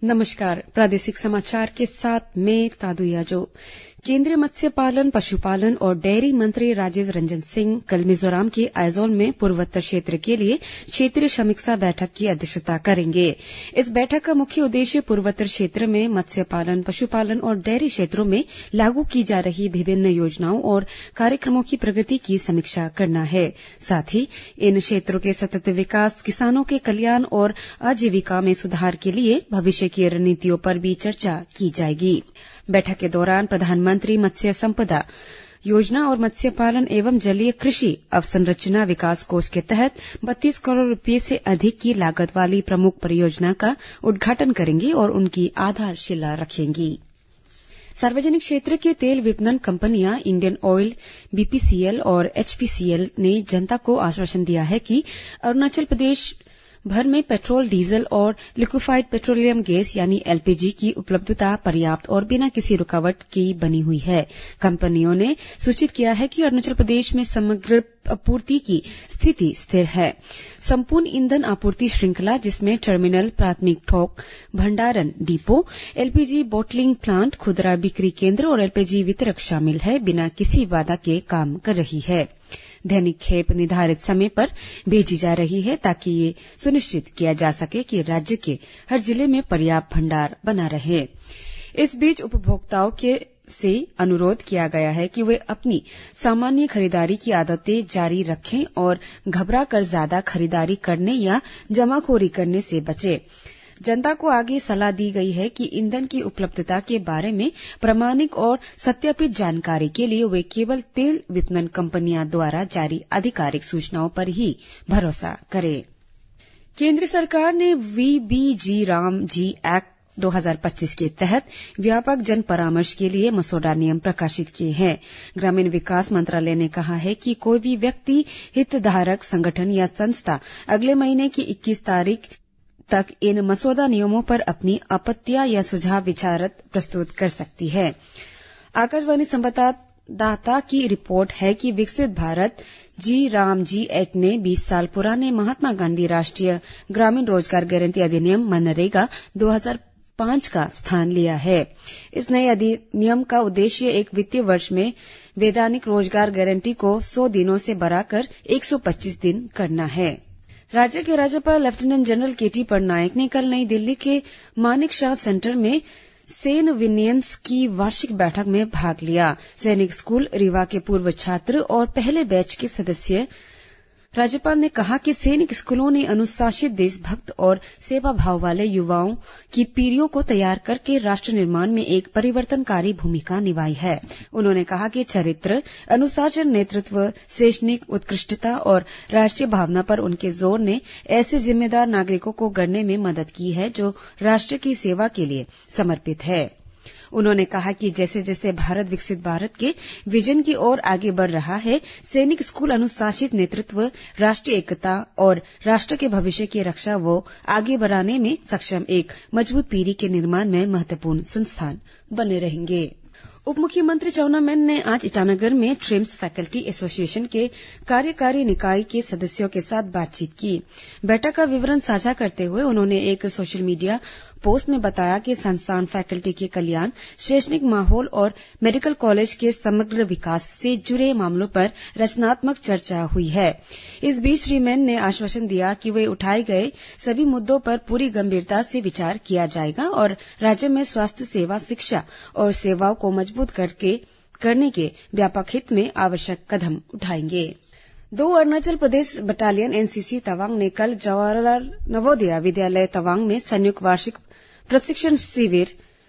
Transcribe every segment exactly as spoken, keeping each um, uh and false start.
नमस्कार। प्रादेशिक समाचार के साथ मैं तादु याजो। केंद्रीय मत्स्य पालन, पशुपालन और डेयरी मंत्री राजीव रंजन सिंह कल मिजोरम के आइजोल में पूर्वोत्तर क्षेत्र के लिए क्षेत्रीय समीक्षा बैठक की अध्यक्षता करेंगे। इस बैठक का मुख्य उद्देश्य पूर्वोत्तर क्षेत्र में मत्स्य पालन, पशुपालन और डेयरी क्षेत्रों में लागू की जा रही विभिन्न योजनाओं और कार्यक्रमों की प्रगति की समीक्षा करना है। साथ ही इन क्षेत्रों के सतत विकास, किसानों के कल्याण और आजीविका में सुधार के लिए भविष्य की रणनीतियों पर भी चर्चा की जाएगी। बैठक के दौरान प्रधानमंत्री मत्स्य संपदा योजना और मत्स्य पालन एवं जलीय कृषि अवसंरचना विकास कोष के तहत बत्तीस करोड़ रुपये से अधिक की लागत वाली प्रमुख परियोजना का उद्घाटन करेंगी और उनकी आधारशिला रखेंगी। सार्वजनिक क्षेत्र के तेल विपणन कंपनियां इंडियन ऑयल, बीपीसीएल और एचपीसीएल ने जनता को आश्वासन दिया है कि अरुणाचल प्रदेश भर में पेट्रोल, डीजल और लिक्विफाइड पेट्रोलियम गैस यानी एलपीजी की उपलब्धता पर्याप्त और बिना किसी रुकावट की बनी हुई है। कंपनियों ने सूचित किया है कि अरुणाचल प्रदेश में समग्र आपूर्ति की स्थिति स्थिर है। संपूर्ण ईंधन आपूर्ति श्रृंखला, जिसमें टर्मिनल, प्राथमिक थोक भंडारण डिपो, एलपीजी बोटलिंग प्लांट, खुदरा बिक्री केंद्र और एलपीजी वितरक शामिल है, बिना किसी बाधा के काम कर रही है। दैनिक खेप निर्धारित समय पर भेजी जा रही है ताकि ये सुनिश्चित किया जा सके कि राज्य के हर जिले में पर्याप्त भंडार बना रहे। इस बीच उपभोक्ताओं के से अनुरोध किया गया है कि वे अपनी सामान्य खरीदारी की आदतें जारी रखें और घबरा कर ज्यादा खरीदारी करने या जमाखोरी करने से बचें। जनता को आगे सलाह दी गई है कि ईंधन की उपलब्धता के बारे में प्रामाणिक और सत्यापित जानकारी के लिए वे केवल तेल विपणन कंपनियों द्वारा जारी आधिकारिक सूचनाओं पर ही भरोसा करें। केंद्र सरकार ने वीबीजी राम जी एक्ट दो हज़ार पच्चीस के तहत व्यापक जन परामर्श के लिए मसौदा नियम प्रकाशित किए हैं। ग्रामीण विकास मंत्रालय ने कहा है कि कोई भी व्यक्ति, हितधारक संगठन या संस्था अगले महीने की इक्कीस तारीख तक इन मसौदा नियमों पर अपनी आपत्तियां या सुझाव विचारत प्रस्तुत कर सकती है। आकाशवाणी संवाददाता की रिपोर्ट है कि Viksit Bharat G RAM G act ने बीस साल पुराने महात्मा गांधी राष्ट्रीय ग्रामीण रोजगार गारंटी अधिनियम मनरेगा दो हज़ार पांच का स्थान लिया है। इस नए अधिनियम का उद्देश्य एक वित्तीय वर्ष में वैधानिक रोजगार गारंटी को सौ दिनों से बढ़ाकर एक सौ पच्चीस दिन करना है। राज्य के राज्यपाल लेफ्टिनेंट जनरल केटी पटनायक ने कल नई दिल्ली के मानिक शाह सेंटर में सैन्य विन्यास की वार्षिक बैठक में भाग लिया। सैनिक स्कूल रीवा के पूर्व छात्र और पहले बैच के सदस्य राज्यपाल ने कहा कि सैनिक स्कूलों ने अनुशासित, देशभक्त और सेवा भाव वाले युवाओं की पीढ़ियों को तैयार करके राष्ट्र निर्माण में एक परिवर्तनकारी भूमिका निभाई है। उन्होंने कहा कि चरित्र, अनुशासन, नेतृत्व, शैक्षणिक उत्कृष्टता और राष्ट्रीय भावना पर उनके जोर ने ऐसे जिम्मेदार नागरिकों को गढ़ने में मदद की है जो राष्ट्र की सेवा के लिए समर्पित है। उन्होंने कहा कि जैसे जैसे भारत विकसित भारत के विजन की ओर आगे बढ़ रहा है, सैनिक स्कूल अनुशासित नेतृत्व, राष्ट्रीय एकता और राष्ट्र के भविष्य की रक्षा वो आगे बढ़ाने में सक्षम एक मजबूत पीढ़ी के निर्माण में महत्वपूर्ण संस्थान बने रहेंगे। उप मुख्यमंत्री चाउना मैन ने आज ईटानगर में ट्रिम्स फैकल्टी एसोसिएशन के कार्यकारी निकाय के सदस्यों के साथ बातचीत की। बैठक का विवरण साझा करते हुए उन्होंने एक सोशल मीडिया पोस्ट में बताया कि संस्थान फैकल्टी के कल्याण, शैक्षणिक माहौल और मेडिकल कॉलेज के समग्र विकास से जुड़े मामलों पर रचनात्मक चर्चा हुई है। इस बीच श्री मैन ने आश्वासन दिया कि वे उठाए गए सभी मुद्दों पर पूरी गंभीरता से विचार किया जाएगा और राज्य में स्वास्थ्य सेवा, शिक्षा और सेवाओं को मजबूत करके करने के व्यापक हित में आवश्यक कदम उठाएंगे। दो अरुणाचल प्रदेश बटालियन एनसीसी तवांग ने कल जवाहरलाल नवोदय विद्यालय तवांग में संयुक्त वार्षिक प्रशिक्षण शिविर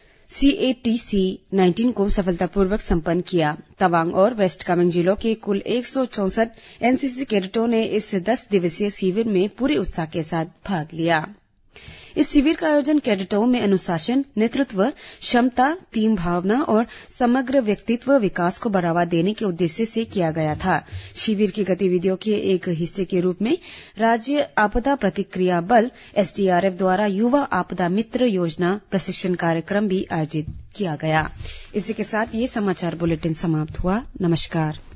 सीएटीसी उन्नीस को सफलतापूर्वक संपन्न किया। तवांग और वेस्ट कामेंग जिलों के कुल एक सौ चौसठ एनसीसी कैडेटों ने इस दस दिवसीय शिविर में पूरे उत्साह के साथ भाग लिया। इस शिविर का आयोजन कैडेटों में अनुशासन, नेतृत्व क्षमता, टीम भावना और समग्र व्यक्तित्व विकास को बढ़ावा देने के उद्देश्य से किया गया था। शिविर की गतिविधियों के एक हिस्से के रूप में राज्य आपदा प्रतिक्रिया बल एसडीआरएफ द्वारा युवा आपदा मित्र योजना प्रशिक्षण कार्यक्रम भी आयोजित किया गया। इसी के साथ ये समाचार बुलेटिन समाप्त हुआ। नमस्कार।